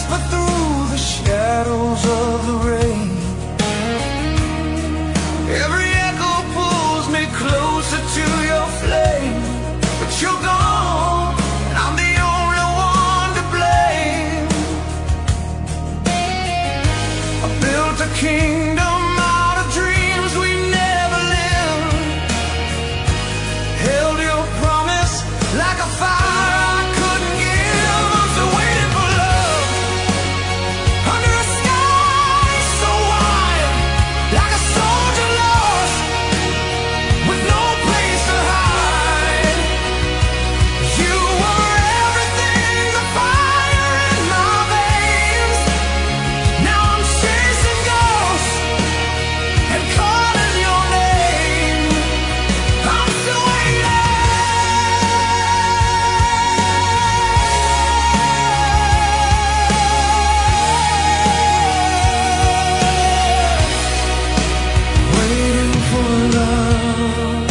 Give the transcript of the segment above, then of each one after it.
whisper through the shadows of the rain. Every echo pulls me closer to your flame. But you're gone, and I'm the only one to blame. I built a kingdom out of dreams we never lived. Held your promise like a fire I couldn't give. I'm still waiting for love under a sky so wide, like a soldier lost with no place to hide. You were everything, the fire in my veins. Now I'm chasing ghosts and calling your name. I'm still waiting. Waiting for love.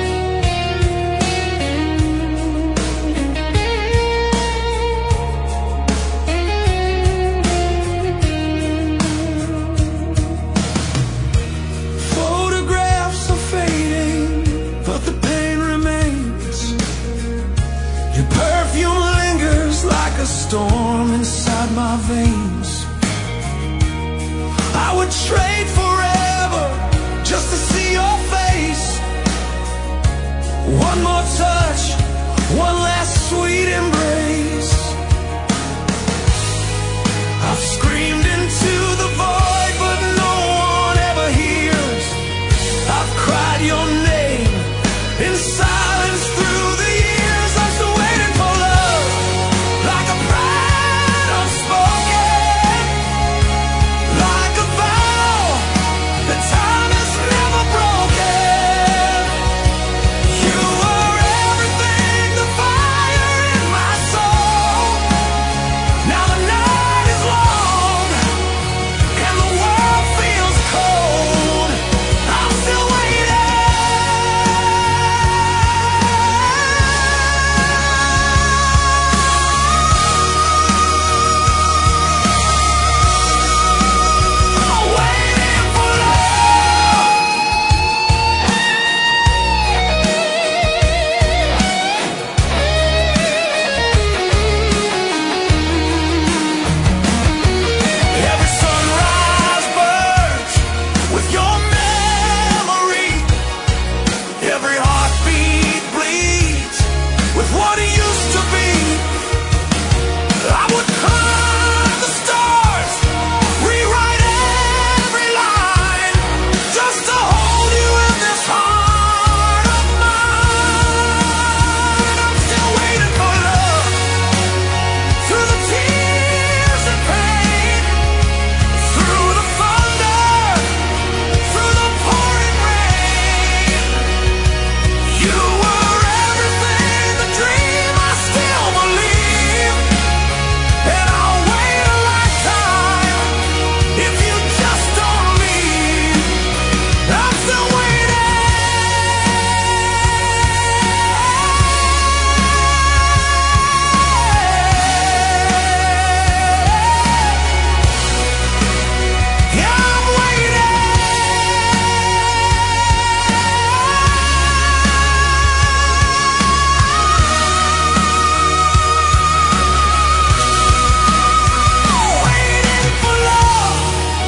Photographs are fading, but the pain remains. Your perfume lingers like a storm inside my veins. I would trade forever just to see your face. One more touch, one last sweet embrace. I've screamed into the void, but no one ever hears. I've cried your name in silence through the years. I'm still waiting for love, like a prayer unspoken, like a vow that time has never broken. You were everything, the fire in my soul. Now the night is long and the world feels cold. I'm still waiting. I'm waiting for love. Every sunrise burns with your memory. Every heartbeat bleeds with what it used to be. I would climb the stars, rewrite every line, just to hold you in this heart of mine. I'm still waiting for love, through the tears and pain, through the thunder, through the pouring rain. You were everything, the dream I still believe. And I'll wait a lifetime if you just don't leave. I'm still waiting. Yeah, I'm waiting. Waiting for love.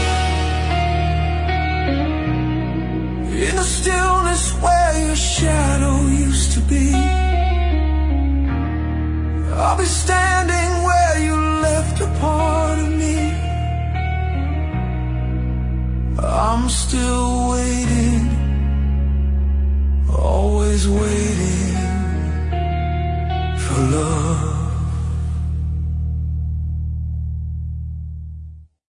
In the stillness where your shadow used to be, I'll be standing where you left a part of me. I'm still waiting, always waiting for love.